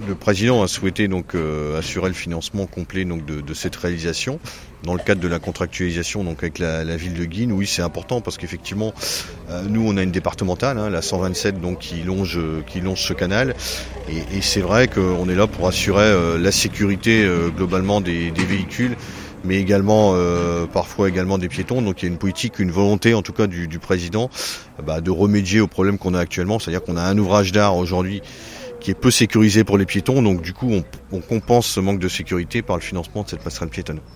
Le président a souhaité donc assurer le financement complet donc de cette réalisation dans le cadre de la contractualisation donc avec la ville de Guînes. Oui, c'est important parce qu'effectivement nous on a une départementale, la 127 donc qui longe ce canal et c'est vrai qu'on est là pour assurer la sécurité globalement des véhicules, mais également parfois également des piétons. Donc il y a une politique, une volonté en tout cas du président de remédier aux problèmes qu'on a actuellement, c'est-à-dire qu'on a un ouvrage d'art aujourd'hui qui est peu sécurisé pour les piétons, donc du coup on compense ce manque de sécurité par le financement de cette passerelle piétonne.